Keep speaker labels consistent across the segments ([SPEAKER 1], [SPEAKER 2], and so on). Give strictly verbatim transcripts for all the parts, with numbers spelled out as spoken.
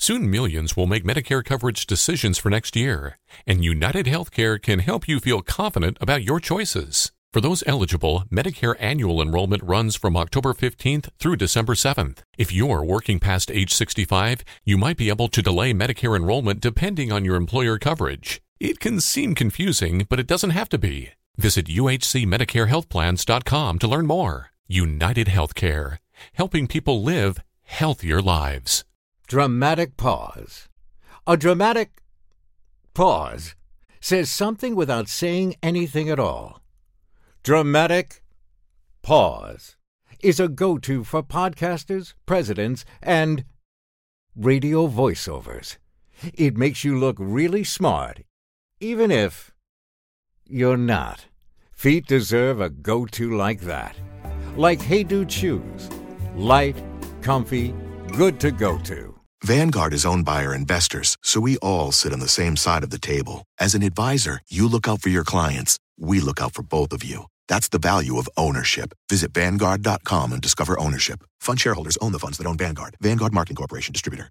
[SPEAKER 1] Soon millions will make Medicare coverage decisions for next year, and United Healthcare can help you feel confident about your choices. For those eligible, Medicare annual enrollment runs from October fifteenth through December seventh. If you're working past age sixty-five, you might be able to delay Medicare enrollment depending on your employer coverage. It can seem confusing, but it doesn't have to be. Visit U H C Medicare Health Plans dot com to learn more. United Healthcare, helping people live healthier lives.
[SPEAKER 2] Dramatic pause. A dramatic pause says something without saying anything at all. Dramatic pause is a go-to for podcasters, presidents, and radio voiceovers. It makes you look really smart, even if you're not. Feet deserve a go-to like that. Like Hey Dude shoes. Light, comfy, good to go to.
[SPEAKER 3] Vanguard is owned by our investors, so we all sit on the same side of the table. As an advisor, you look out for your clients. We look out for both of you. That's the value of ownership. Visit Vanguard dot com and discover ownership. Fund shareholders own the funds that own Vanguard. Vanguard Marketing Corporation Distributor.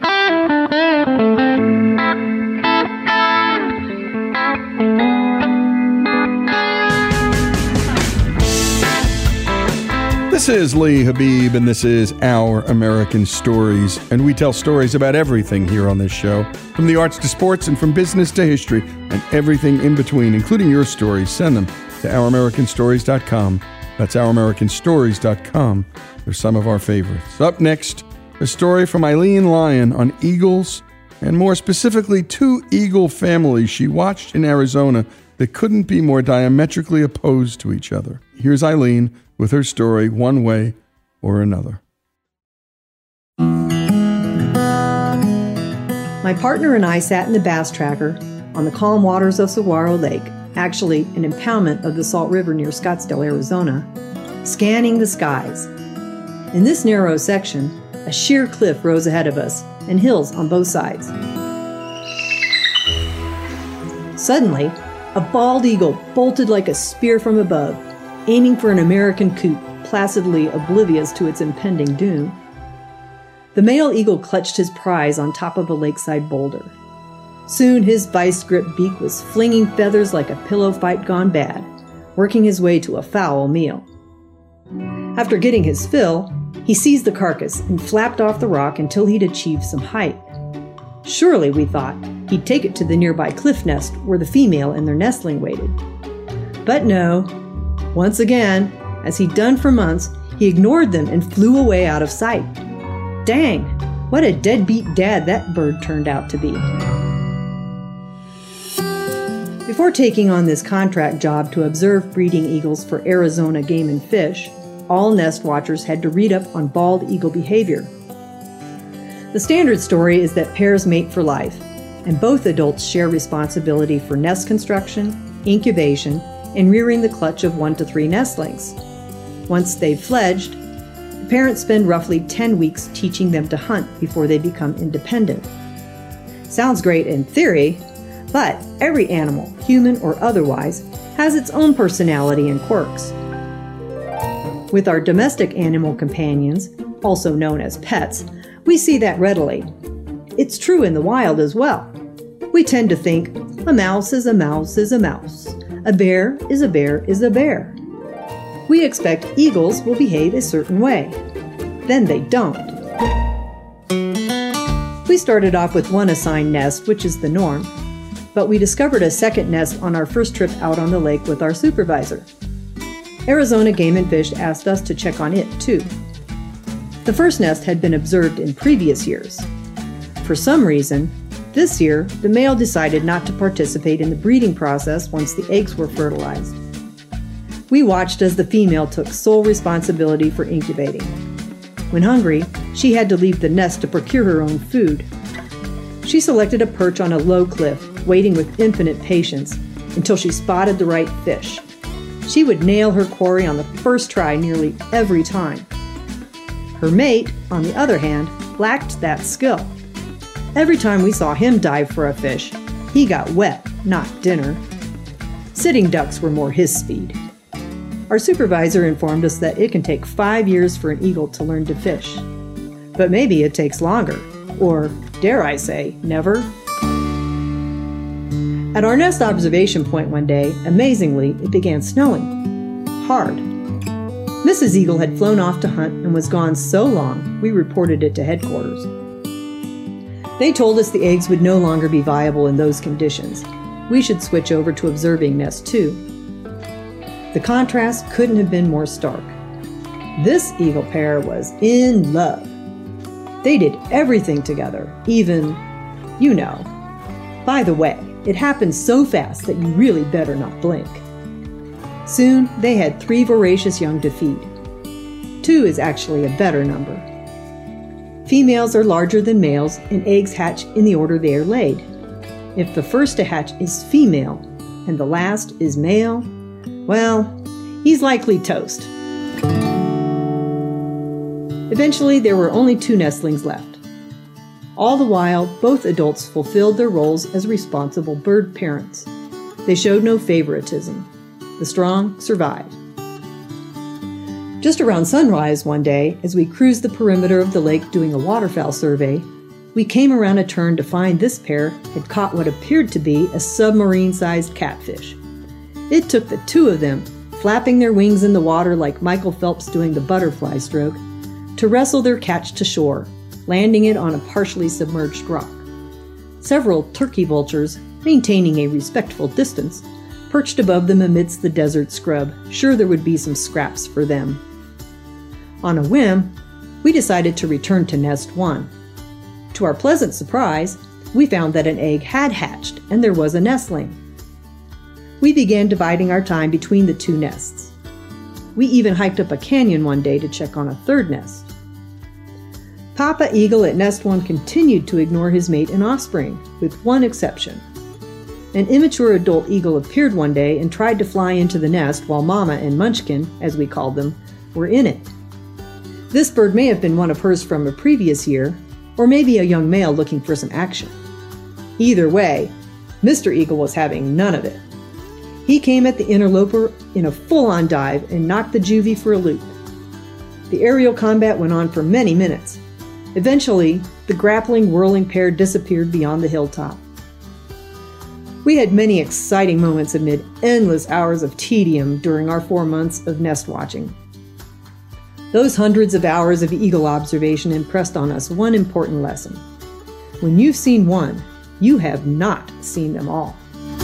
[SPEAKER 4] This is Lee Habib, and this is Our American Stories. And we tell stories about everything here on this show, from the arts to sports and from business to history and everything in between, including your stories. Send them to our american stories dot com. That's our american stories dot com. They're some of our favorites. Up next, a story from Eileen Lyon on eagles, and more specifically, two eagle families she watched in Arizona that couldn't be more diametrically opposed to each other. Here's Eileen with her story, one way or another.
[SPEAKER 5] My partner and I sat in the bass tracker on the calm waters of Saguaro Lake, actually an impoundment of the Salt River near Scottsdale, Arizona, scanning the skies. In this narrow section, a sheer cliff rose ahead of us and hills on both sides. Suddenly, a bald eagle bolted like a spear from above, aiming for an American coot, placidly oblivious to its impending doom. The male eagle clutched his prize on top of a lakeside boulder. Soon his vice-grip beak was flinging feathers like a pillow fight gone bad, working his way to a foul meal. After getting his fill, he seized the carcass and flapped off the rock until he'd achieved some height. Surely, we thought, he'd take it to the nearby cliff nest where the female and their nestling waited. But no. Once again, as he'd done for months, he ignored them and flew away out of sight. Dang, what a deadbeat dad that bird turned out to be. Before taking on this contract job to observe breeding eagles for Arizona Game and Fish, all nest watchers had to read up on bald eagle behavior. The standard story is that pairs mate for life, and both adults share responsibility for nest construction, incubation, and rearing the clutch of one to three nestlings. Once they've fledged, the parents spend roughly ten weeks teaching them to hunt before they become independent. Sounds great in theory, but every animal, human or otherwise, has its own personality and quirks. With our domestic animal companions, also known as pets, we see that readily. It's true in the wild as well. We tend to think, a mouse is a mouse is a mouse. A bear is a bear is a bear. We expect eagles will behave a certain way. Then they don't. We started off with one assigned nest, which is the norm, but we discovered a second nest on our first trip out on the lake with our supervisor. Arizona Game and Fish asked us to check on it, too. The first nest had been observed in previous years. For some reason, this year, the male decided not to participate in the breeding process once the eggs were fertilized. We watched as the female took sole responsibility for incubating. When hungry, she had to leave the nest to procure her own food. She selected a perch on a low cliff, waiting with infinite patience until she spotted the right fish. She would nail her quarry on the first try nearly every time. Her mate, on the other hand, lacked that skill. Every time we saw him dive for a fish, he got wet, not dinner. Sitting ducks were more his speed. Our supervisor informed us that it can take five years for an eagle to learn to fish. But maybe it takes longer. Or, dare I say, never? At our nest observation point one day, amazingly, it began snowing. Hard. Missus Eagle had flown off to hunt and was gone so long, we reported it to headquarters. They told us the eggs would no longer be viable in those conditions. We should switch over to observing Nest two. The contrast couldn't have been more stark. This eagle pair was in love. They did everything together, even, you know. By the way, it happened so fast that you really better not blink. Soon, they had three voracious young to feed. Two is actually a better number. Females are larger than males, and eggs hatch in the order they are laid. If the first to hatch is female, and the last is male, well, he's likely toast. Eventually, there were only two nestlings left. All the while, both adults fulfilled their roles as responsible bird parents. They showed no favoritism. The strong survived. Just around sunrise one day, as we cruised the perimeter of the lake doing a waterfowl survey, we came around a turn to find this pair had caught what appeared to be a submarine-sized catfish. It took the two of them, flapping their wings in the water like Michael Phelps doing the butterfly stroke, to wrestle their catch to shore, landing it on a partially submerged rock. Several turkey vultures, maintaining a respectful distance, perched above them amidst the desert scrub, sure there would be some scraps for them. On a whim, we decided to return to Nest one. To our pleasant surprise, we found that an egg had hatched and there was a nestling. We began dividing our time between the two nests. We even hiked up a canyon one day to check on a third nest. Papa Eagle at Nest one continued to ignore his mate and offspring, with one exception. An immature adult eagle appeared one day and tried to fly into the nest while Mama and Munchkin, as we called them, were in it. This bird may have been one of hers from a previous year, or maybe a young male looking for some action. Either way, Mister Eagle was having none of it. He came at the interloper in a full-on dive and knocked the juvie for a loop. The aerial combat went on for many minutes. Eventually, the grappling, whirling pair disappeared beyond the hilltop. We had many exciting moments amid endless hours of tedium during our four months of nest watching. Those hundreds of hours of eagle observation impressed on us one important lesson. When you've seen one, you have not seen them all.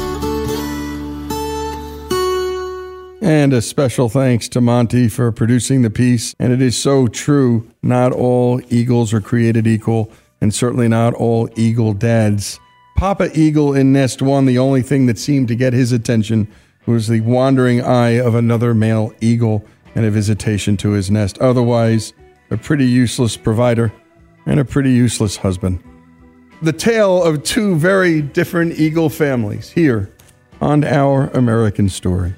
[SPEAKER 4] And a special thanks to Monty for producing the piece. And it is so true. Not all eagles are created equal, and certainly not all eagle dads. Papa Eagle in Nest one, the only thing that seemed to get his attention was the wandering eye of another male eagle and a visitation to his nest. Otherwise, a pretty useless provider and a pretty useless husband. The tale of two very different eagle families here on Our American Stories.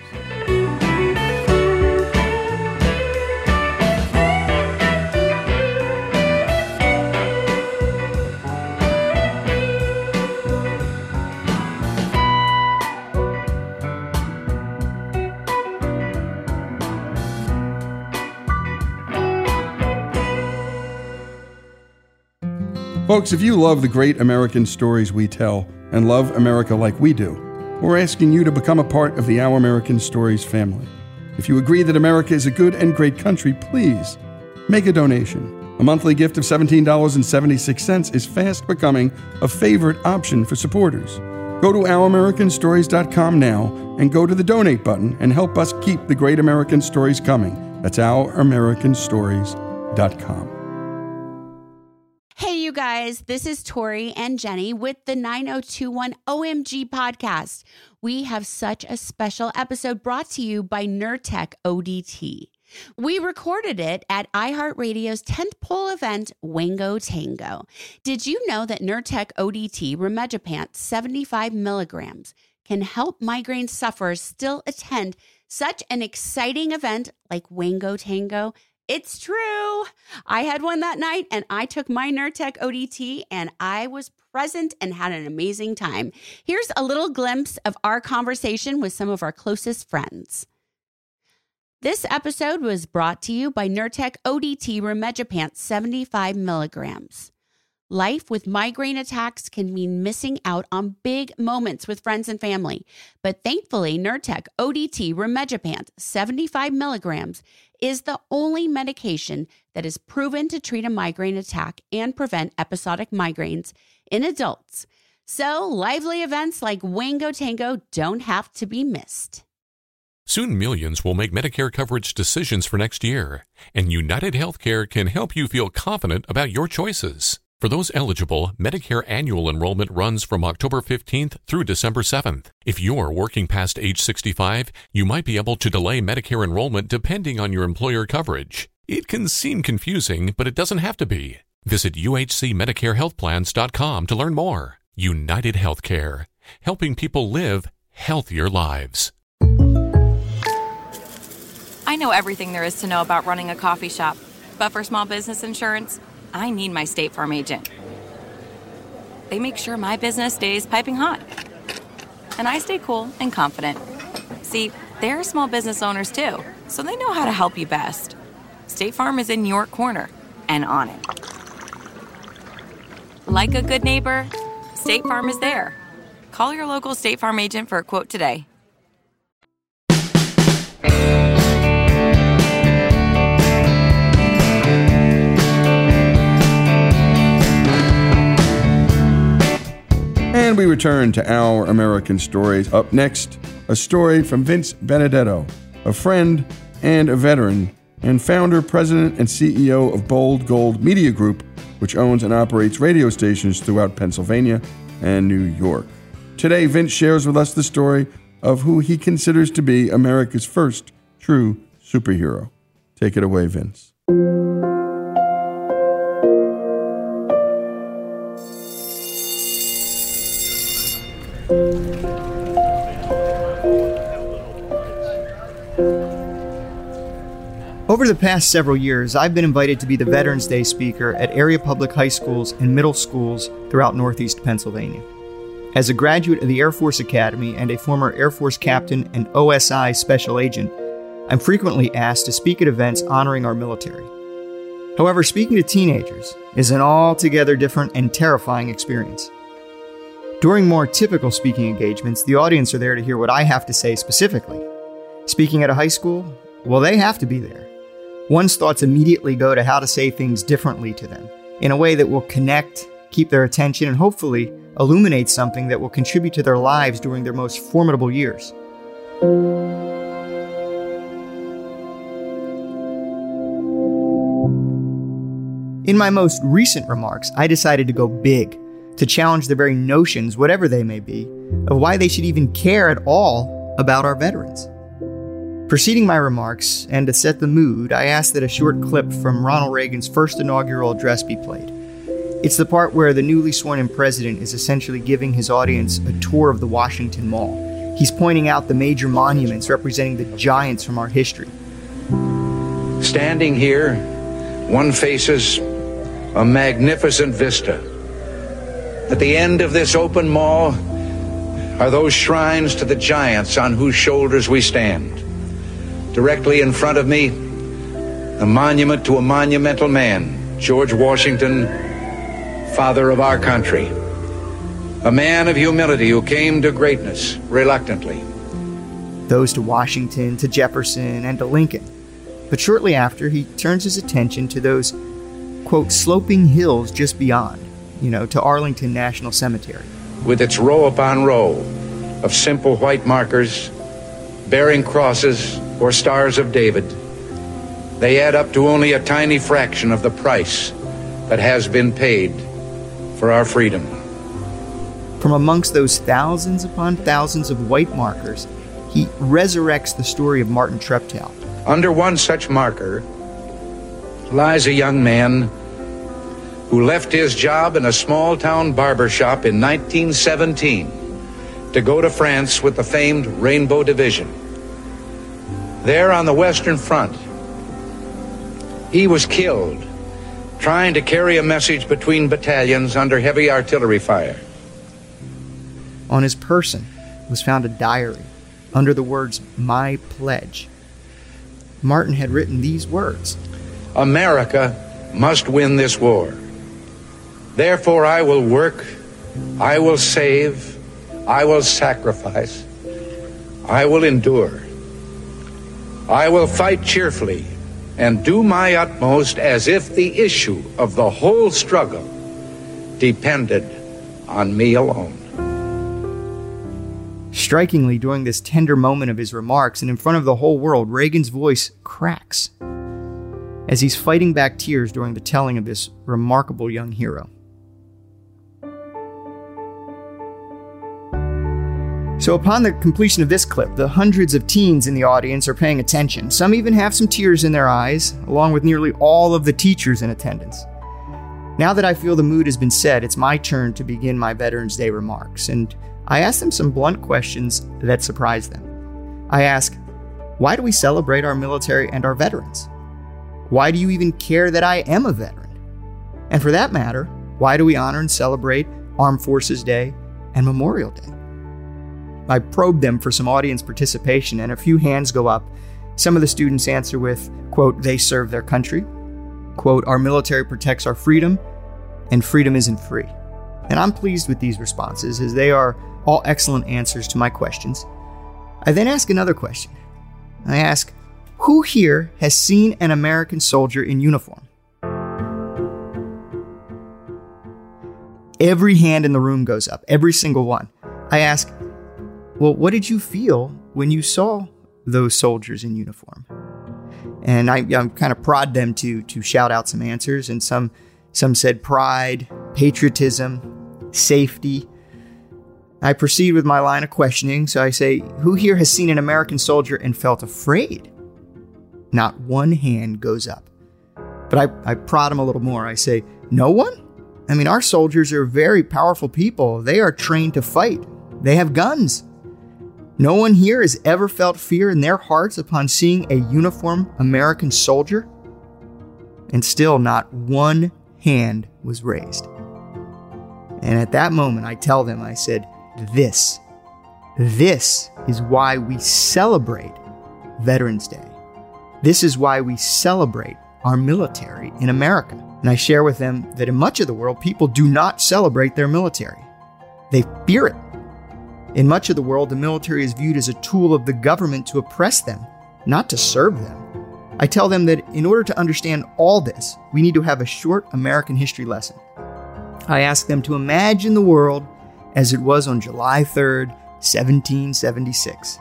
[SPEAKER 4] Folks, if you love the great American stories we tell and love America like we do, we're asking you to become a part of the Our American Stories family. If you agree that America is a good and great country, please make a donation. A monthly gift of seventeen dollars and seventy-six cents is fast becoming a favorite option for supporters. Go to our american stories dot com now and go to the donate button and help us keep the great American stories coming. That's our american stories dot com.
[SPEAKER 6] Hey, you guys, this is Tori and Jenny with the nine oh two one O M G podcast. We have such a special episode brought to you by Nurtec O D T. We recorded it at iHeartRadio's tentpole event, Wango Tango. Did you know that Nurtec O D T rimegepant seventy-five milligrams can help migraine sufferers still attend such an exciting event like Wango Tango? It's true. I had one that night and I took my Nurtec O D T and I was present and had an amazing time. Here's a little glimpse of our conversation with some of our closest friends. This episode was brought to you by Nurtec O D T rimegepant seventy-five milligrams. Life with migraine attacks can mean missing out on big moments with friends and family. But thankfully, Nurtec O D T Rimegepant seventy-five milligrams is the only medication that is proven to treat a migraine attack and prevent episodic migraines in adults. So lively events like Wango Tango don't have to be missed.
[SPEAKER 1] Soon millions will make Medicare coverage decisions for next year, and United Healthcare can help you feel confident about your choices. For those eligible, Medicare annual enrollment runs from October fifteenth through December seventh. If you're working past age sixty-five, you might be able to delay Medicare enrollment depending on your employer coverage. It can seem confusing, but it doesn't have to be. Visit U H C Medicare Health Plans dot com to learn more. United Healthcare, helping people live healthier lives.
[SPEAKER 7] I know everything there is to know about running a coffee shop, but for small business insurance, I need my State Farm agent. They make sure my business stays piping hot, and I stay cool and confident. See, they're small business owners too, so they know how to help you best. State Farm is in your corner and on it. Like a good neighbor, State Farm is there. Call your local State Farm agent for a quote today.
[SPEAKER 4] And we return to Our American Stories. Up next, a story from Vince Benedetto, a friend and a veteran, and founder, president, and C E O of Bold Gold Media Group, which owns and operates radio stations throughout Pennsylvania and New York. Today, Vince shares with us the story of who he considers to be America's first true superhero. Take it away, Vince.
[SPEAKER 8] Over the past several years, I've been invited to be the Veterans Day speaker at area public high schools and middle schools throughout Northeast Pennsylvania. As a graduate of the Air Force Academy and a former Air Force captain and O S I special agent, I'm frequently asked to speak at events honoring our military. However, speaking to teenagers is an altogether different and terrifying experience. During more typical speaking engagements, the audience are there to hear what I have to say specifically. Speaking at a high school, well, they have to be there. One's thoughts immediately go to how to say things differently to them, in a way that will connect, keep their attention, and hopefully illuminate something that will contribute to their lives during their most formidable years. In my most recent remarks, I decided to go big, to challenge the very notions, whatever they may be, of why they should even care at all about our veterans. Preceding my remarks, and to set the mood, I asked that a short clip from Ronald Reagan's first inaugural address be played. It's the part where the newly sworn-in president is essentially giving his audience a tour of the Washington Mall. He's pointing out the major monuments representing the giants from our history.
[SPEAKER 9] Standing here, one faces a magnificent vista. At the end of this open mall are those shrines to the giants on whose shoulders we stand. Directly in front of me, a monument to a monumental man, George Washington, father of our country. A man of humility who came to greatness reluctantly.
[SPEAKER 8] Those to Washington, to Jefferson, and to Lincoln. But shortly after, he turns his attention to those, quote, sloping hills just beyond, you know, to Arlington National Cemetery.
[SPEAKER 9] With its row upon row of simple white markers bearing crosses or stars of David, they add up to only a tiny fraction of the price that has been paid for our freedom.
[SPEAKER 8] From amongst those thousands upon thousands of white markers, he resurrects the story of Martin Treptow.
[SPEAKER 9] Under one such marker lies a young man who left his job in a small-town barber shop in nineteen seventeen to go to France with the famed Rainbow Division. There on the Western Front, he was killed trying to carry a message between battalions under heavy artillery fire.
[SPEAKER 8] On his person was found a diary under the words, "My Pledge." Martin had written these words:
[SPEAKER 9] America must win this war. Therefore, I will work, I will save, I will sacrifice, I will endure. I will fight cheerfully and do my utmost as if the issue of the whole struggle depended on me alone.
[SPEAKER 8] Strikingly, during this tender moment of his remarks and in front of the whole world, Reagan's voice cracks as he's fighting back tears during the telling of this remarkable young hero. So upon the completion of this clip, the hundreds of teens in the audience are paying attention. Some even have some tears in their eyes, along with nearly all of the teachers in attendance. Now that I feel the mood has been set, it's my turn to begin my Veterans Day remarks, and I ask them some blunt questions that surprise them. I ask, why do we celebrate our military and our veterans? Why do you even care that I am a veteran? And for that matter, why do we honor and celebrate Armed Forces Day and Memorial Day? I probe them for some audience participation, and a few hands go up. Some of the students answer with, quote, they serve their country, quote, our military protects our freedom, and freedom isn't free. And I'm pleased with these responses, as they are all excellent answers to my questions. I then ask another question. I ask, who here has seen an American soldier in uniform? Every hand in the room goes up, every single one. I ask, well, what did you feel when you saw those soldiers in uniform? And I, I kind of prod them to to shout out some answers, and some some said pride, patriotism, safety. I proceed with my line of questioning, so I say, who here has seen an American soldier and felt afraid? Not one hand goes up. But I, I prod them a little more. I say, no one? I mean, our soldiers are very powerful people. They are trained to fight. They have guns. No one here has ever felt fear in their hearts upon seeing a uniformed American soldier? And still not one hand was raised. And at that moment, I tell them, I said, this, this is why we celebrate Veterans Day. This is why we celebrate our military in America. And I share with them that in much of the world, people do not celebrate their military. They fear it. In much of the world, the military is viewed as a tool of the government to oppress them, not to serve them. I tell them that in order to understand all this, we need to have a short American history lesson. I ask them to imagine the world as it was on July third, seventeen seventy-six.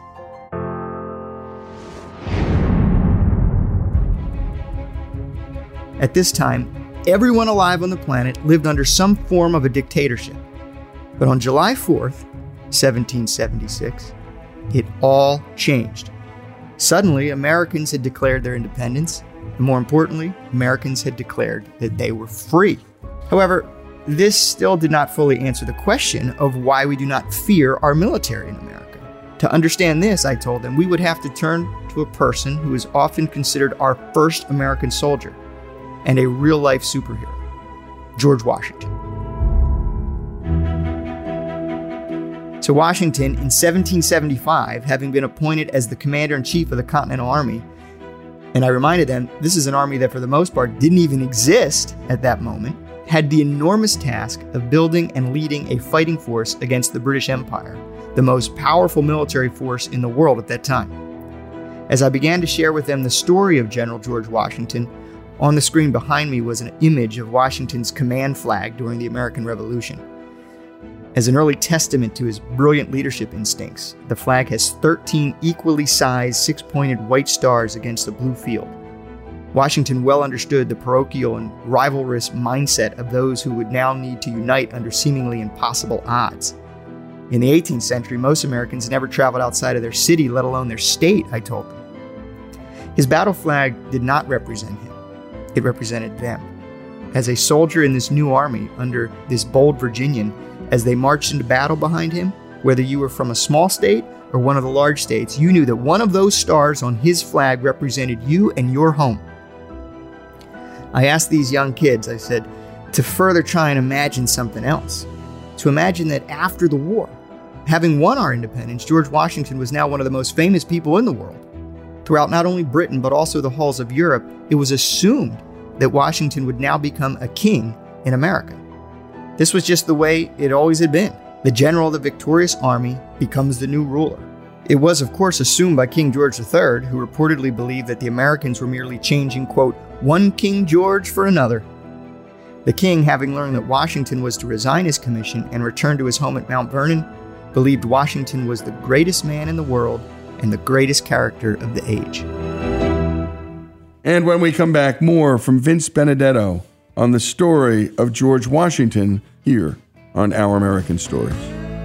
[SPEAKER 8] At this time, everyone alive on the planet lived under some form of a dictatorship. But on July fourth, seventeen seventy-six, it all changed. Suddenly, Americans had declared their independence, and more importantly, Americans had declared that they were free. However, this still did not fully answer the question of why we do not fear our military in America. To understand this, I told them, we would have to turn to a person who is often considered our first American soldier and a real-life superhero, George Washington. So Washington, in seventeen seventy-five, having been appointed as the commander-in-chief of the Continental Army, and I reminded them this is an army that for the most part didn't even exist at that moment, had the enormous task of building and leading a fighting force against the British Empire, the most powerful military force in the world at that time. As I began to share with them the story of General George Washington, on the screen behind me was an image of Washington's command flag during the American Revolution. As an early testament to his brilliant leadership instincts, the flag has thirteen equally sized six-pointed white stars against a blue field. Washington well understood the parochial and rivalrous mindset of those who would now need to unite under seemingly impossible odds. In the eighteenth century, most Americans never traveled outside of their city, let alone their state, I told them. His battle flag did not represent him. It represented them. As a soldier in this new army under this bold Virginian, as they marched into battle behind him, whether you were from a small state or one of the large states, you knew that one of those stars on his flag represented you and your home. I asked these young kids, I said, to further try and imagine something else. To imagine that after the war, having won our independence, George Washington was now one of the most famous people in the world. Throughout not only Britain, but also the halls of Europe, it was assumed that Washington would now become a king in America. This was just the way it always had been. The general of the victorious army becomes the new ruler. It was, of course, assumed by King George the Third, who reportedly believed that the Americans were merely changing, quote, one King George for another. The king, having learned that Washington was to resign his commission and return to his home at Mount Vernon, believed Washington was the greatest man in the world and the greatest character of the age.
[SPEAKER 4] And when we come back, more from Vince Benedetto on the story of George Washington here on Our American Stories.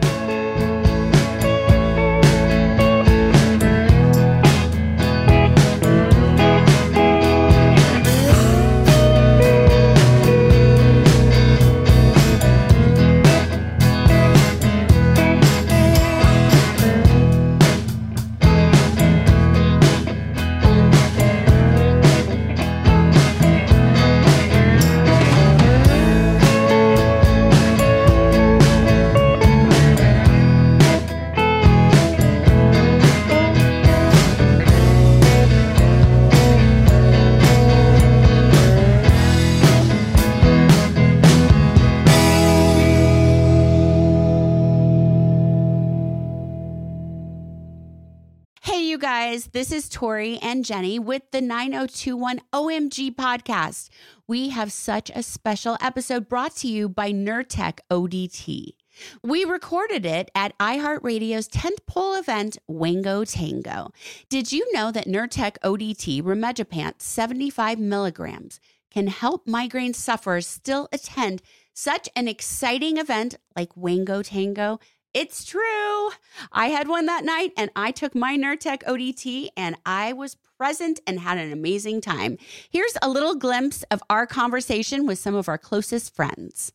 [SPEAKER 6] This is Tori and Jenny with the nine oh two one O M G podcast. We have such a special episode brought to you by Nurtec O D T. We recorded it at iHeartRadio's tentpole event, Wango Tango. Did you know that Nurtec O D T Rimegepant seventy-five milligrams can help migraine sufferers still attend such an exciting event like Wango Tango? It's true. I had one that night and I took my Nurtec O D T and I was present and had an amazing time. Here's a little glimpse of our conversation with some of our closest friends.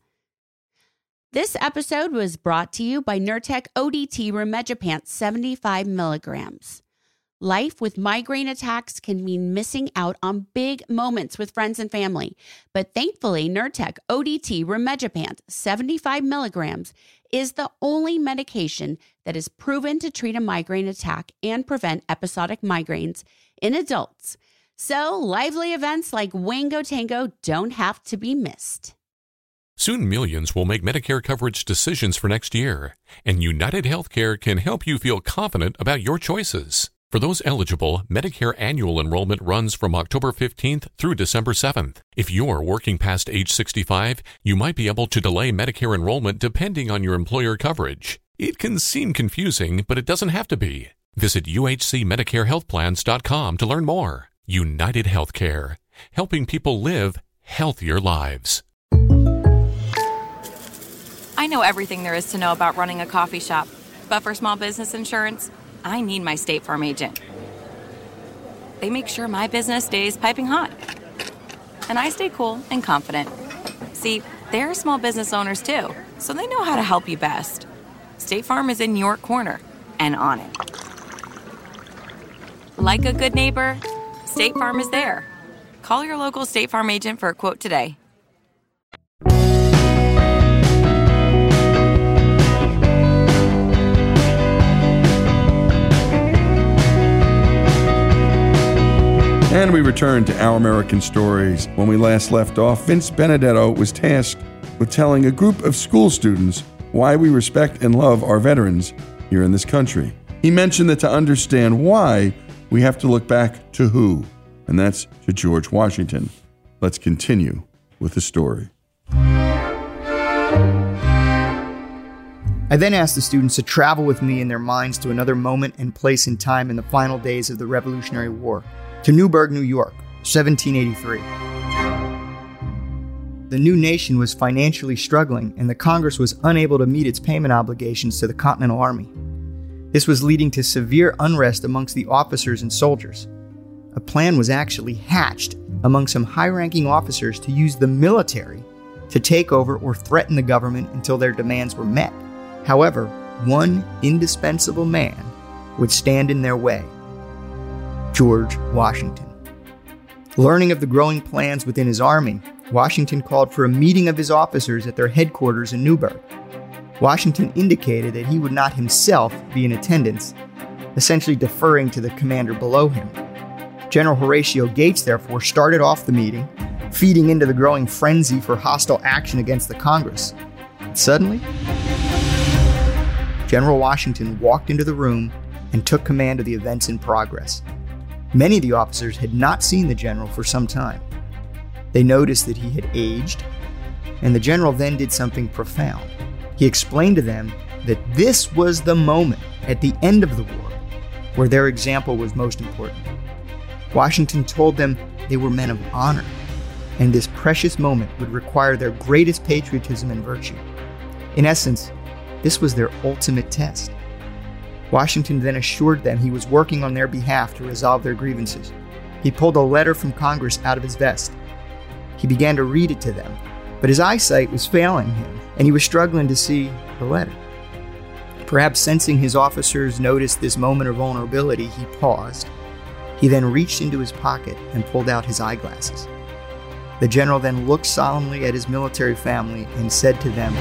[SPEAKER 6] This episode was brought to you by Nurtec O D T Rimegepant seventy-five milligrams. Life with migraine attacks can mean missing out on big moments with friends and family. But thankfully, Nurtec O D T Rimegepant seventy-five milligrams is the only medication that is proven to treat a migraine attack and prevent episodic migraines in adults. So lively events like Wango Tango don't have to be missed.
[SPEAKER 1] Soon millions will make Medicare coverage decisions for next year, and United Healthcare can help you feel confident about your choices. For those eligible, Medicare annual enrollment runs from October fifteenth through December seventh. If you're working past age sixty-five, you might be able to delay Medicare enrollment depending on your employer coverage. It can seem confusing, but it doesn't have to be. Visit U H C Medicare Health Plans dot com to learn more. United Healthcare, helping people live healthier lives.
[SPEAKER 7] I know everything there is to know about running a coffee shop, but for small business insurance, I need my State Farm agent. They make sure my business stays piping hot. And I stay cool and confident. See, they're small business owners too, so they know how to help you best. State Farm is in your corner and on it. Like a good neighbor, State Farm is there. Call your local State Farm agent for a quote today.
[SPEAKER 4] And we return to Our American Stories. When we last left off, Vince Benedetto was tasked with telling a group of school students why we respect and love our veterans here in this country. He mentioned that to understand why, we have to look back to who, and that's to George Washington. Let's continue with the story.
[SPEAKER 8] I then asked the students to travel with me in their minds to another moment and place in time in the final days of the Revolutionary War, to Newburgh, New York, seventeen eighty-three. The new nation was financially struggling, and the Congress was unable to meet its payment obligations to the Continental Army. This was leading to severe unrest amongst the officers and soldiers. A plan was actually hatched among some high-ranking officers to use the military to take over or threaten the government until their demands were met. However, one indispensable man would stand in their way: George Washington. Learning of the growing plans within his army, Washington called for a meeting of his officers at their headquarters in Newburgh. Washington indicated that he would not himself be in attendance, essentially deferring to the commander below him. General Horatio Gates, therefore, started off the meeting, feeding into the growing frenzy for hostile action against the Congress. Suddenly, General Washington walked into the room and took command of the events in progress. Many of the officers had not seen the general for some time. They noticed that he had aged, and the general then did something profound. He explained to them that this was the moment at the end of the war where their example was most important. Washington told them they were men of honor, and this precious moment would require their greatest patriotism and virtue. In essence, this was their ultimate test. Washington then assured them he was working on their behalf to resolve their grievances. He pulled a letter from Congress out of his vest. He began to read it to them, but his eyesight was failing him, and he was struggling to see the letter. Perhaps sensing his officers noticed this moment of vulnerability, he paused. He then reached into his pocket and pulled out his eyeglasses. The general then looked solemnly at his military family and said to them,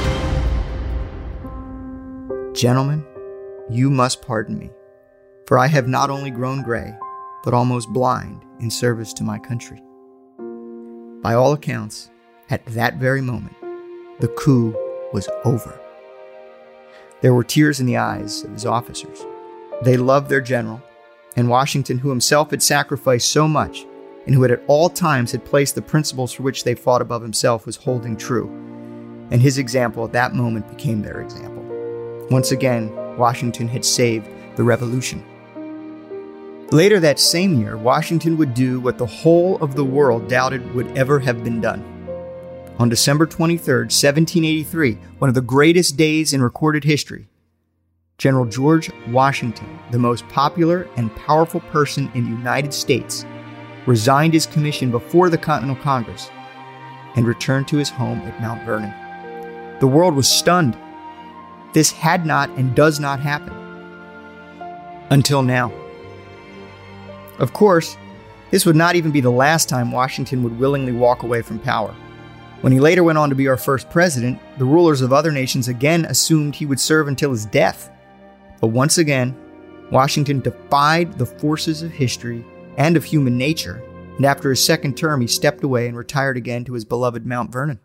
[SPEAKER 8] "Gentlemen, you must pardon me, for I have not only grown gray, but almost blind in service to my country." By all accounts, at that very moment, the coup was over. There were tears in the eyes of his officers. They loved their general, and Washington, who himself had sacrificed so much, and who at all times had placed the principles for which they fought above himself, was holding true. And his example at that moment became their example. Once again, Washington had saved the revolution. Later that same year, Washington would do what the whole of the world doubted would ever have been done. On December twenty-third, seventeen eighty-three, one of the greatest days in recorded history, General George Washington, the most popular and powerful person in the United States, resigned his commission before the Continental Congress and returned to his home at Mount Vernon. The world was stunned. This had not and does not happen. Until now. Of course, this would not even be the last time Washington would willingly walk away from power. When he later went on to be our first president, the rulers of other nations again assumed he would serve until his death. But once again, Washington defied the forces of history and of human nature, and after his second term, he stepped away and retired again to his beloved Mount Vernon.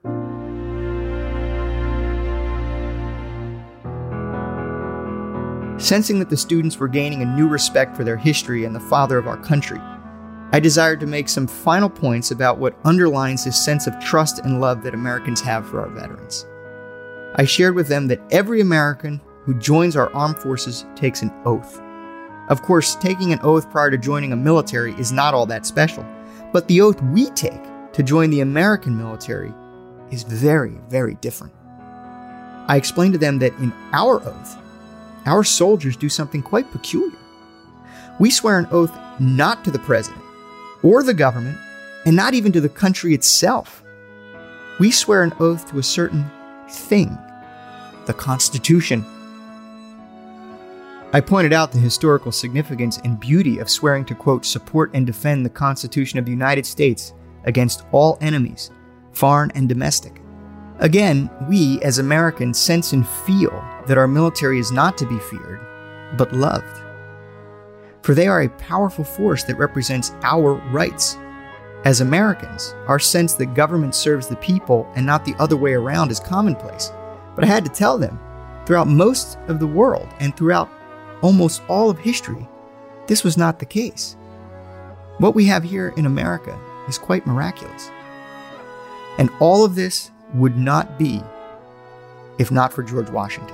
[SPEAKER 8] Sensing that the students were gaining a new respect for their history and the father of our country, I desired to make some final points about what underlines this sense of trust and love that Americans have for our veterans. I shared with them that every American who joins our armed forces takes an oath. Of course, taking an oath prior to joining a military is not all that special, but the oath we take to join the American military is very, very different. I explained to them that in our oath, our soldiers do something quite peculiar. We swear an oath not to the president or the government, and not even to the country itself. We swear an oath to a certain thing, the Constitution. I pointed out the historical significance and beauty of swearing to, quote, support and defend the Constitution of the United States against all enemies, foreign and domestic. Again, we as Americans sense and feel that our military is not to be feared, but loved. For they are a powerful force that represents our rights. As Americans, our sense that government serves the people and not the other way around is commonplace. But I had to tell them, throughout most of the world and throughout almost all of history, this was not the case. What we have here in America is quite miraculous. And all of this would not be if not for George Washington.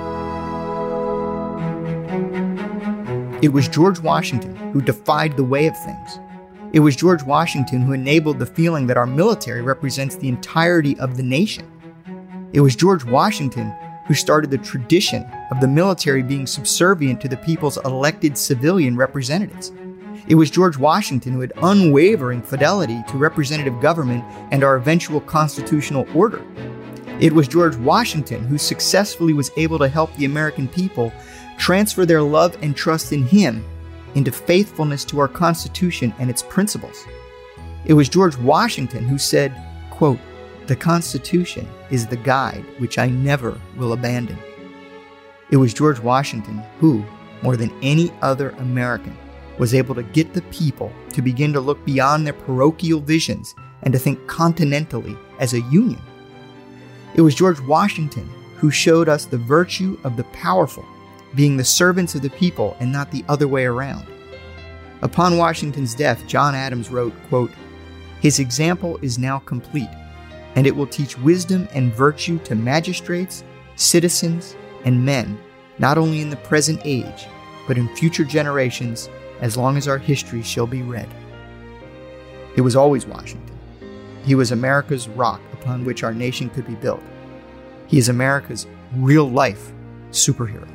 [SPEAKER 8] It was George Washington who defied the way of things. It was George Washington who enabled the feeling that our military represents the entirety of the nation. It was George Washington who started the tradition of the military being subservient to the people's elected civilian representatives. It was George Washington who had unwavering fidelity to representative government and our eventual constitutional order. It was George Washington who successfully was able to help the American people transfer their love and trust in him into faithfulness to our Constitution and its principles. It was George Washington who said, quote, "The Constitution is the guide which I never will abandon." It was George Washington who, more than any other American, was able to get the people to begin to look beyond their parochial visions and to think continentally as a union. It was George Washington who showed us the virtue of the powerful being the servants of the people and not the other way around. Upon Washington's death, John Adams wrote, quote, "His example is now complete, and it will teach wisdom and virtue to magistrates, citizens, and men, not only in the present age, but in future generations, as long as our history shall be read." It was always Washington. He was America's rock upon which our nation could be built. He is America's real-life superhero.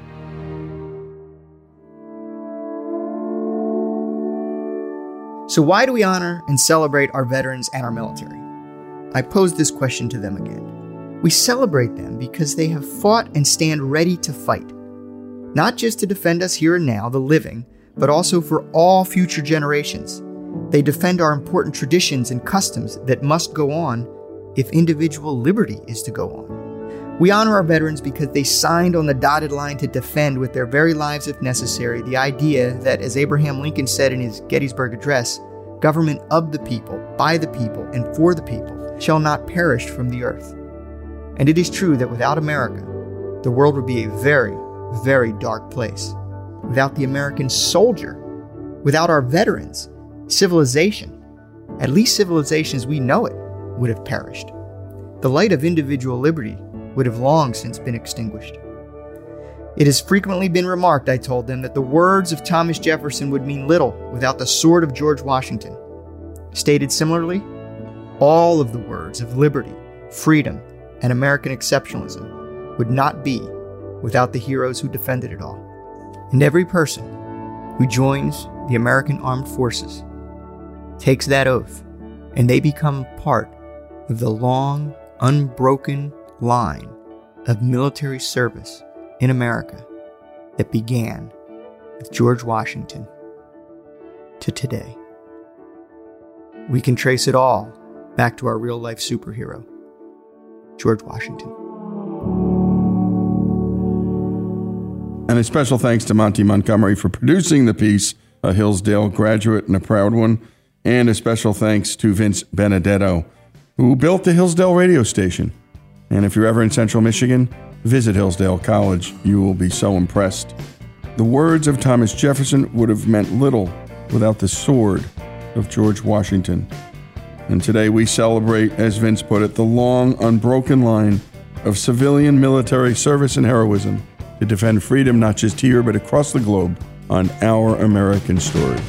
[SPEAKER 8] So why do we honor and celebrate our veterans and our military? I posed this question to them again. We celebrate them because they have fought and stand ready to fight, not just to defend us here and now, the living, but also for all future generations. They defend our important traditions and customs that must go on if individual liberty is to go on. We honor our veterans because they signed on the dotted line to defend with their very lives if necessary the idea that, as Abraham Lincoln said in his Gettysburg Address, government of the people, by the people, and for the people shall not perish from the earth. And it is true that without America, the world would be a very, very dark place. Without the American soldier, without our veterans, civilization, at least civilization as we know it, would have perished. The light of individual liberty would have long since been extinguished. It has frequently been remarked, I told them, that the words of Thomas Jefferson would mean little without the sword of George Washington. Stated similarly, all of the words of liberty, freedom, and American exceptionalism would not be without the heroes who defended it all. And every person who joins the American Armed Forces takes that oath, and they become part of the long, unbroken line of military service in America that began with George Washington to today. We can trace it all back to our real-life superhero, George Washington.
[SPEAKER 4] And a special thanks to Monty Montgomery for producing the piece, a Hillsdale graduate and a proud one. And a special thanks to Vince Benedetto, who built the Hillsdale radio station. And if you're ever in Central Michigan, visit Hillsdale College. You will be so impressed. The words of Thomas Jefferson would have meant little without the sword of George Washington. And today we celebrate, as Vince put it, the long, unbroken line of civilian military service and heroism to defend freedom not just here, but across the globe on Our American Stories.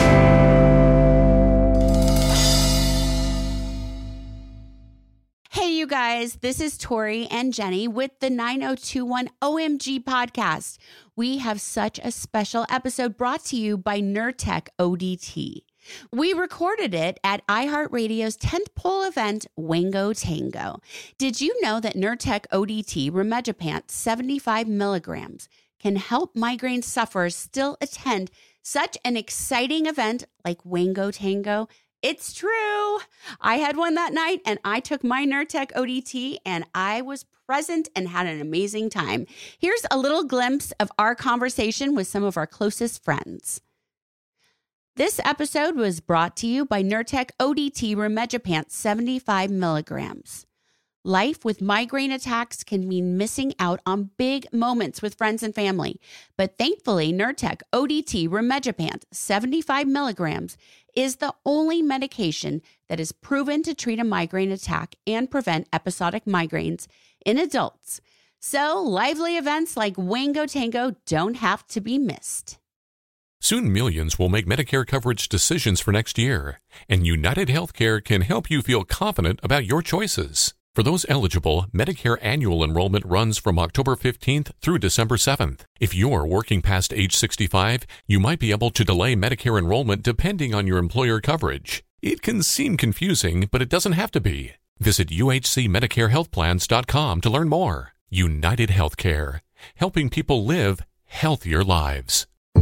[SPEAKER 6] Hey, you guys, this is Tori and Jenny with the nine oh two one O M G podcast. We have such a special episode brought to you by Nurtec O D T. We recorded it at iHeartRadio's tentpole event, Wango Tango. Did you know that Nurtec O D T rimegepant seventy-five milligrams can help migraine sufferers still attend such an exciting event like Wango Tango? It's true. I had one that night and I took my Nurtec O D T and I was present and had an amazing time. Here's a little glimpse of our conversation with some of our closest friends. This episode was brought to you by Nurtec O D T rimegepant seventy-five milligrams. Life with migraine attacks can mean missing out on big moments with friends and family. But thankfully, Nurtec O D T rimegepant seventy-five milligrams is the only medication that is proven to treat a migraine attack and prevent episodic migraines in adults. So lively events like Wango Tango don't have to be missed.
[SPEAKER 1] Soon millions will make Medicare coverage decisions for next year, and United Healthcare can help you feel confident about your choices. For those eligible, Medicare annual enrollment runs from October fifteenth through December seventh. If you're working past age sixty-five, you might be able to delay Medicare enrollment depending on your employer coverage. It can seem confusing, but it doesn't have to be. Visit U H C Medicare Health Plans dot com to learn more. United Healthcare, helping people live healthier lives.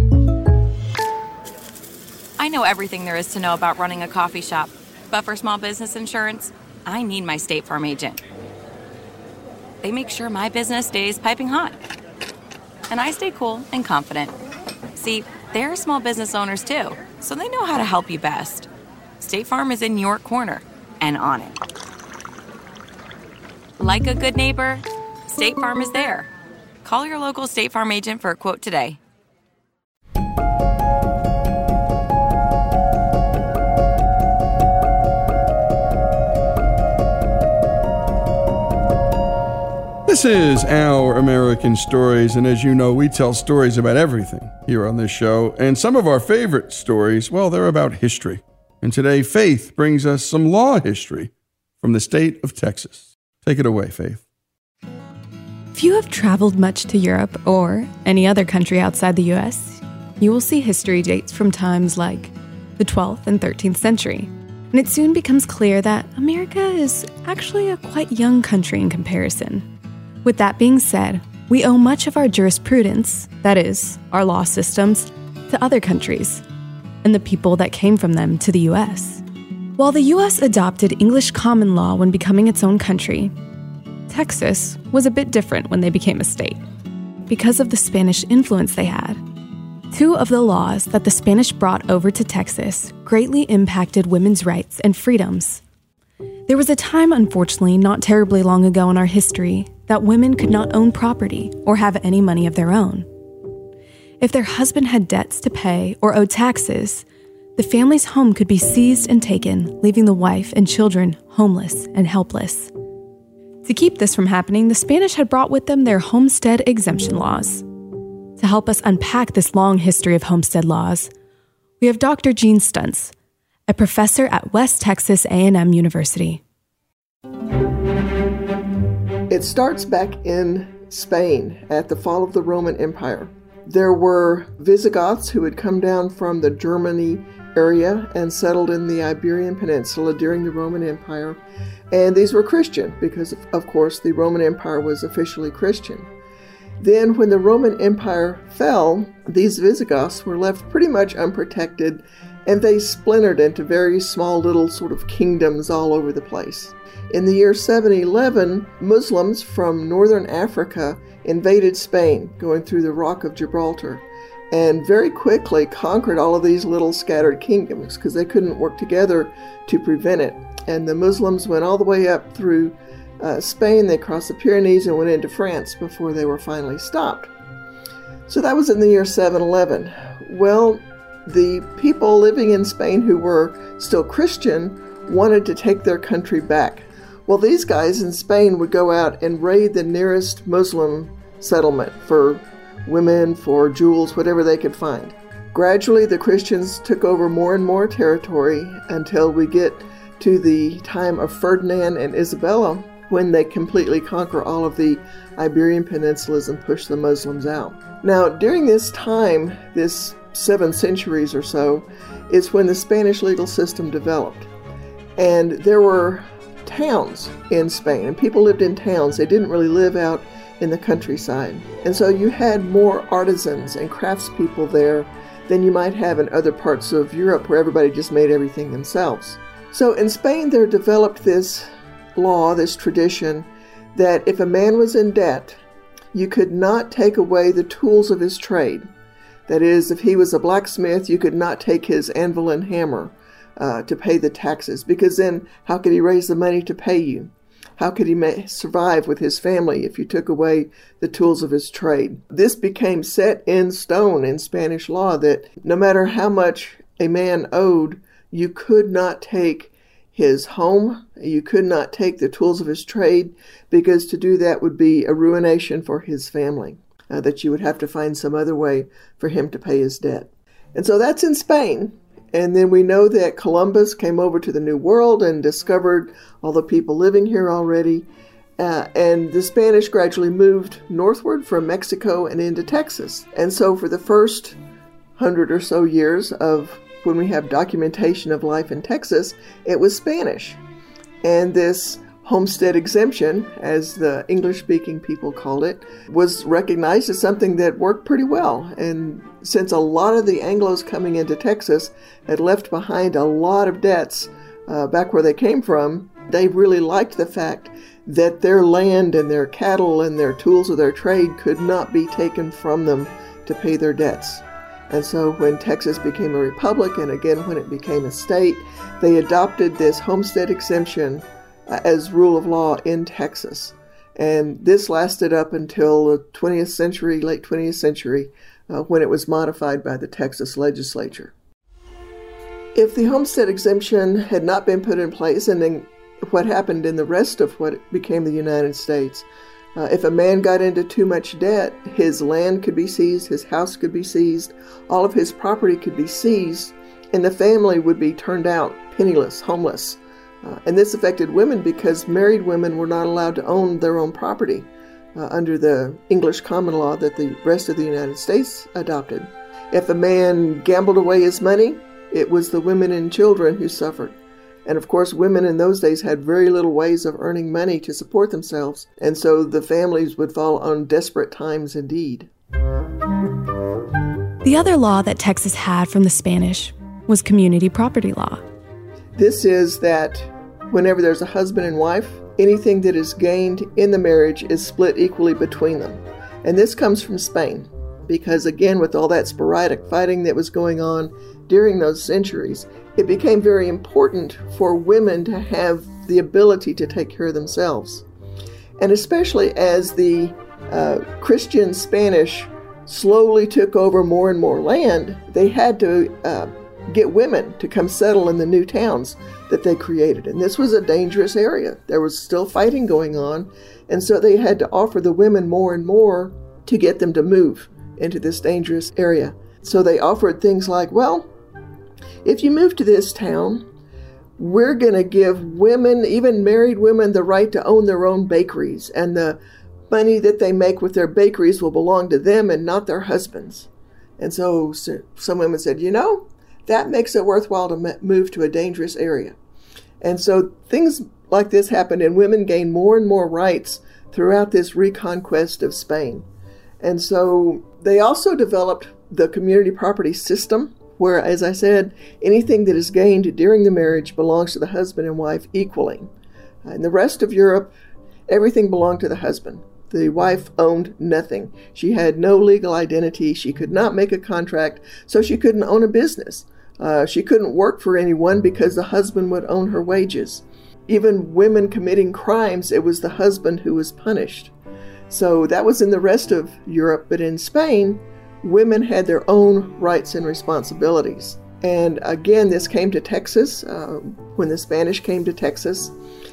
[SPEAKER 7] I know everything there is to know about running a coffee shop, but for small business insurance, I need my State Farm agent. They make sure my business stays piping hot, and I stay cool and confident. See, they're small business owners too, so they know how to help you best. State Farm is in your corner and on it. Like a good neighbor, State Farm is there. Call your local State Farm agent for a quote today.
[SPEAKER 4] This is Our American Stories, and as you know, we tell stories about everything here on this show, and some of our favorite stories, well, they're about history. And today, Faith brings us some law history from the state of Texas. Take it away, Faith.
[SPEAKER 10] If you have traveled much to Europe or any other country outside the U S, you will see history dates from times like the twelfth and thirteenth century. And it soon becomes clear that America is actually a quite young country in comparison. With that being said, we owe much of our jurisprudence, that is, our law systems, to other countries, and the people that came from them to the U S. While the U S adopted English common law when becoming its own country, Texas was a bit different when they became a state, because of the Spanish influence they had. Two of the laws that the Spanish brought over to Texas greatly impacted women's rights and freedoms. There was a time, unfortunately, not terribly long ago in our history, that women could not own property or have any money of their own. If their husband had debts to pay or owed taxes, the family's home could be seized and taken, leaving the wife and children homeless and helpless. To keep this from happening, the Spanish had brought with them their homestead exemption laws. To help us unpack this long history of homestead laws, we have Doctor Gene Stuntz, a professor at West Texas A and M University.
[SPEAKER 11] It starts back in Spain at the fall of the Roman Empire. There were Visigoths who had come down from the Germany area and settled in the Iberian Peninsula during the Roman Empire. And these were Christian because, of course, the Roman Empire was officially Christian. Then when the Roman Empire fell, these Visigoths were left pretty much unprotected, and they splintered into very small little sort of kingdoms all over the place. In the year seven eleven, Muslims from northern Africa invaded Spain, going through the Rock of Gibraltar, and very quickly conquered all of these little scattered kingdoms because they couldn't work together to prevent it. And the Muslims went all the way up through uh, Spain, they crossed the Pyrenees and went into France before they were finally stopped. So that was in the year seven eleven. Well, the people living in Spain who were still Christian wanted to take their country back. Well, these guys in Spain would go out and raid the nearest Muslim settlement for women, for jewels, whatever they could find. Gradually, the Christians took over more and more territory until we get to the time of Ferdinand and Isabella, when they completely conquer all of the Iberian peninsulas and push the Muslims out. Now, during this time, this seven centuries or so, is when the Spanish legal system developed. And there were towns in Spain, and people lived in towns. They didn't really live out in the countryside. And so you had more artisans and craftspeople there than you might have in other parts of Europe where everybody just made everything themselves. So in Spain, there developed this law, this tradition, that if a man was in debt, you could not take away the tools of his trade. That is, if he was a blacksmith, you could not take his anvil and hammer uh, to pay the taxes, because then how could he raise the money to pay you? How could he ma- survive with his family if you took away the tools of his trade? This became set in stone in Spanish law that no matter how much a man owed, you could not take his home, you could not take the tools of his trade, because to do that would be a ruination for his family, uh, that you would have to find some other way for him to pay his debt. And so that's in Spain. And then we know that Columbus came over to the New World and discovered all the people living here already. Uh, and the Spanish gradually moved northward from Mexico and into Texas. And so for the first hundred or so years of when we have documentation of life in Texas, it was Spanish. And this homestead exemption, as the English-speaking people called it, was recognized as something that worked pretty well. And since a lot of the Anglos coming into Texas had left behind a lot of debts uh, back where they came from, they really liked the fact that their land and their cattle and their tools of their trade could not be taken from them to pay their debts. And so when Texas became a republic, and again when it became a state, they adopted this homestead exemption uh, as rule of law in Texas. And this lasted up until the twentieth century, late twentieth century, uh, when it was modified by the Texas legislature. If the homestead exemption had not been put in place, and then what happened in the rest of what became the United States, uh, if a man got into too much debt, his land could be seized, his house could be seized, all of his property could be seized, and the family would be turned out penniless, homeless. Uh, and this affected women because married women were not allowed to own their own property uh, under the English common law that the rest of the United States adopted. If a man gambled away his money, it was the women and children who suffered. And of course, women in those days had very little ways of earning money to support themselves, and so the families would fall on desperate times indeed.
[SPEAKER 10] The other law that Texas had from the Spanish was community property law.
[SPEAKER 11] This is that whenever there's a husband and wife, anything that is gained in the marriage is split equally between them. And this comes from Spain, because again, with all that sporadic fighting that was going on during those centuries, it became very important for women to have the ability to take care of themselves. And especially as the uh, Christian Spanish slowly took over more and more land, they had to uh, get women to come settle in the new towns that they created. And this was a dangerous area. There was still fighting going on, and so they had to offer the women more and more to get them to move into this dangerous area. So they offered things like, well, if you move to this town, we're going to give women, even married women, the right to own their own bakeries, and the money that they make with their bakeries will belong to them and not their husbands. And so, so some women said, you know, that makes it worthwhile to move to a dangerous area. And so things like this happened, and women gained more and more rights throughout this reconquest of Spain. And so they also developed the community property system, where, as I said, anything that is gained during the marriage belongs to the husband and wife equally. In the rest of Europe, everything belonged to the husband. The wife owned nothing. She had no legal identity. She could not make a contract, so she couldn't own a business. Uh, she couldn't work for anyone because the husband would own her wages. Even women committing crimes, it was the husband who was punished. So that was in the rest of Europe, but in Spain, women had their own rights and responsibilities. And again, this came to Texas uh, when the Spanish came to Texas.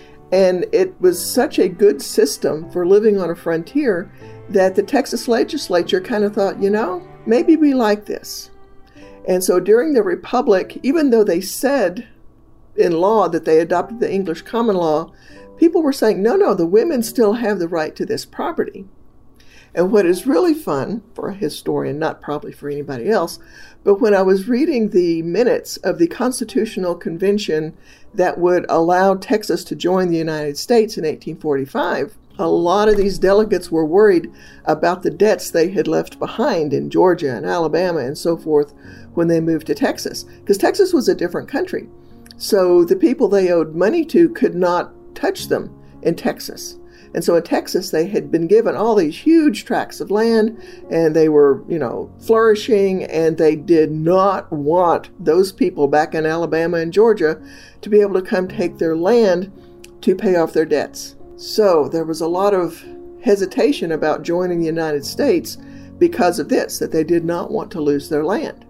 [SPEAKER 11] And it was such a good system for living on a frontier that the Texas legislature kind of thought, you know, maybe we like this. And so during the Republic, even though they said in law that they adopted the English common law, people were saying, no, no, the women still have the right to this property. And what is really fun for a historian, not probably for anybody else, but when I was reading the minutes of the Constitutional Convention that would allow Texas to join the United States in eighteen forty-five, a lot of these delegates were worried about the debts they had left behind in Georgia and Alabama and so forth when they moved to Texas, because Texas was a different country. So the people they owed money to could not touch them in Texas. And so in Texas, they had been given all these huge tracts of land, and they were, you know, flourishing, and they did not want those people back in Alabama and Georgia to be able to come take their land to pay off their debts. So there was a lot of hesitation about joining the United States because of this, that they did not want to lose their land.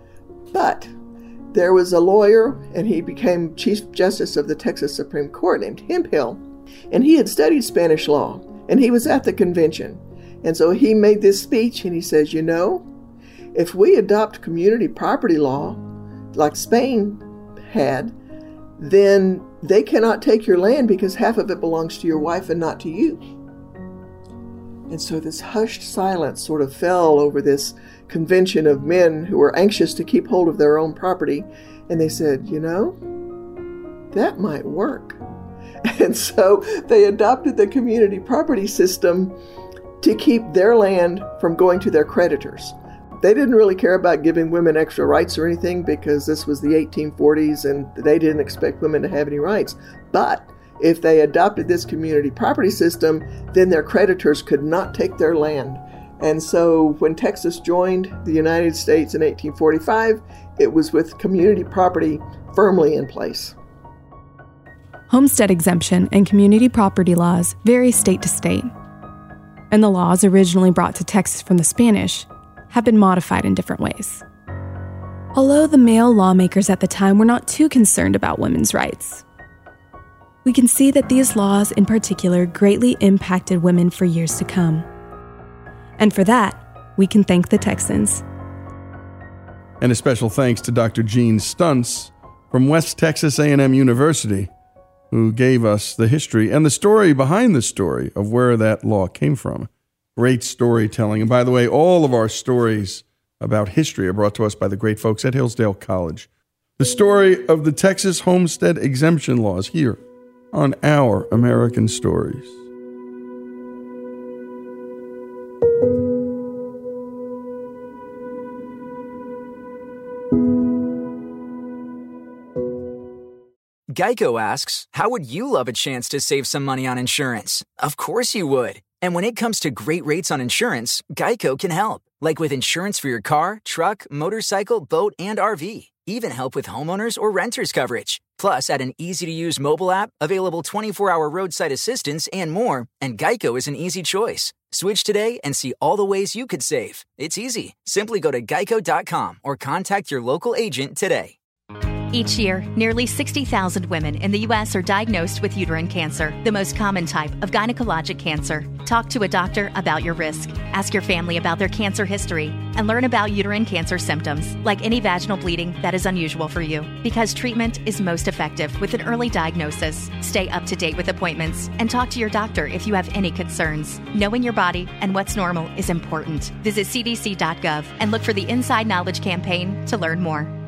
[SPEAKER 11] But there was a lawyer, and he became Chief Justice of the Texas Supreme Court, named Hemphill. And he had studied Spanish law, and he was at the convention. And so he made this speech, and he says, you know, if we adopt community property law like Spain had, then they cannot take your land because half of it belongs to your wife and not to you. And so this hushed silence sort of fell over this convention of men who were anxious to keep hold of their own property. And they said, you know, that might work. And so they adopted the community property system to keep their land from going to their creditors. They didn't really care about giving women extra rights or anything because this was the eighteen forties and they didn't expect women to have any rights. But if they adopted this community property system, then their creditors could not take their land. And so when Texas joined the United States in eighteen forty-five, it was with community property firmly in place.
[SPEAKER 10] homestead exemption and community property laws vary state to state. And the laws originally brought to Texas from the Spanish have been modified in different ways. Although the male lawmakers at the time were not too concerned about women's rights, we can see that these laws in particular greatly impacted women for years to come. And for that, we can thank the Texans.
[SPEAKER 4] And a special thanks to Doctor Gene Stuntz from West Texas A and M University, who gave us the history and the story behind the story of where that law came from. Great storytelling. And by the way, all of our stories about history are brought to us by the great folks at Hillsdale College. The story of the Texas homestead exemption laws here on Our American Stories.
[SPEAKER 12] Geico asks, how would you love a chance to save some money on insurance? Of course you would. And when it comes to great rates on insurance, Geico can help. Like with insurance for your car, truck, motorcycle, boat, and R V. Even help with homeowners or renters coverage. Plus, add an easy-to-use mobile app, available twenty-four hour roadside assistance, and more, and Geico is an easy choice. Switch today and see all the ways you could save. It's easy. Simply go to geico dot com or contact your local agent today.
[SPEAKER 13] Each year, nearly sixty thousand women in the U S are diagnosed with uterine cancer, the most common type of gynecologic cancer. Talk to a doctor about your risk. Ask your family about their cancer history and learn about uterine cancer symptoms, like any vaginal bleeding that is unusual for you. Because treatment is most effective with an early diagnosis. Stay up to date with appointments and talk to your doctor if you have any concerns. Knowing your body and what's normal is important. Visit c d c dot gov and look for the Inside Knowledge campaign to learn more.